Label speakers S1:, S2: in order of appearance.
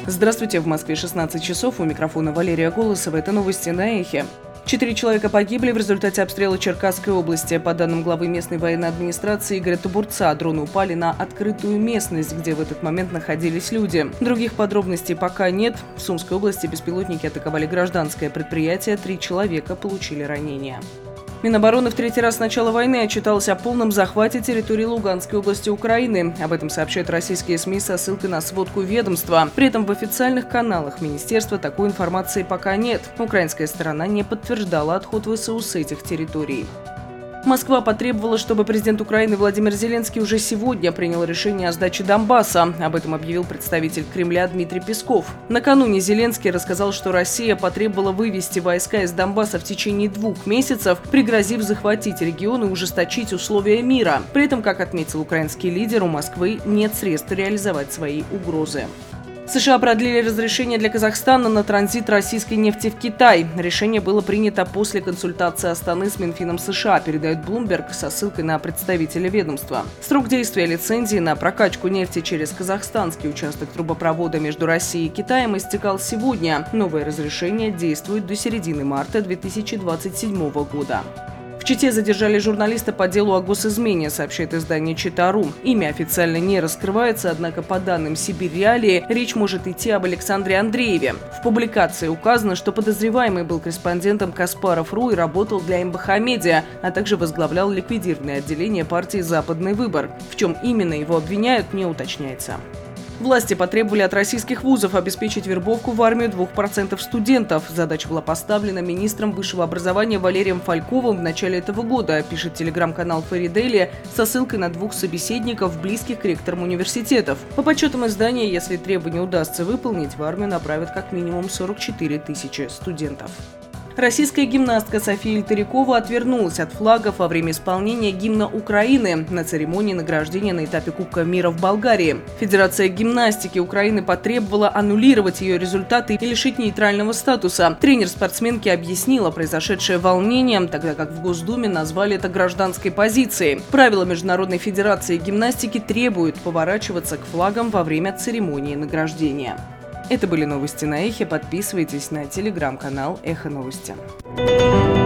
S1: Здравствуйте, в Москве 16 часов, у микрофона Валерия Голосова. Это новости на Эхе. 4 человека погибли в результате обстрела Черкасской области. По данным главы местной военной администрации Игоря Табурца, дроны упали на открытую местность, где в этот момент находились люди. Других подробностей пока нет. В Сумской области беспилотники атаковали гражданское предприятие, 3 человека получили ранения. Минобороны в третий раз с начала войны отчиталось о полном захвате территории Луганской области Украины. Об этом сообщают российские СМИ со ссылкой на сводку ведомства. При этом в официальных каналах министерства такой информации пока нет. Украинская сторона не подтверждала отход ВСУ с этих территорий. Москва потребовала, чтобы президент Украины Владимир Зеленский уже сегодня принял решение о сдаче Донбасса. Об этом объявил представитель Кремля Дмитрий Песков. Накануне Зеленский рассказал, что Россия потребовала вывести войска из Донбасса в течение 2 месяцев, пригрозив захватить регион и ужесточить условия мира. При этом, как отметил украинский лидер, у Москвы нет средств реализовать свои угрозы. США продлили разрешение для Казахстана на транзит российской нефти в Китай. Решение было принято после консультации Астаны с Минфином США, передает Bloomberg со ссылкой на представителя ведомства. Срок действия лицензии на прокачку нефти через казахстанский участок трубопровода между Россией и Китаем истекал сегодня. Новое разрешение действует до середины марта 2027 года. В Чите задержали журналиста по делу о госизмене, сообщает издание Чита.ру. Имя официально не раскрывается, однако по данным Сибирь Реалии речь может идти об Александре Андрееве. В публикации указано, что подозреваемый был корреспондентом Каспаров.ру и работал для МБХ Медиа, а также возглавлял ликвидированное отделение партии «Западный выбор». В чем именно его обвиняют, не уточняется. Власти потребовали от российских вузов обеспечить вербовку в армию 2% студентов. Задача была поставлена министром высшего образования Валерием Фальковым в начале этого года, пишет телеграм-канал Феридели со ссылкой на 2 собеседников, близких к ректорам университетов. По подсчетам издания, если требование удастся выполнить, в армию направят как минимум 44 тысячи студентов. Российская гимнастка София Ильтарикова отвернулась от флагов во время исполнения гимна Украины на церемонии награждения на этапе Кубка мира в Болгарии. Федерация гимнастики Украины потребовала аннулировать ее результаты и лишить нейтрального статуса. Тренер спортсменки объяснила произошедшее волнением, тогда как в Госдуме назвали это гражданской позицией. Правила Международной федерации гимнастики требуют поворачиваться к флагам во время церемонии награждения. Это были новости на Эхе. Подписывайтесь на телеграм-канал Эхо Новости.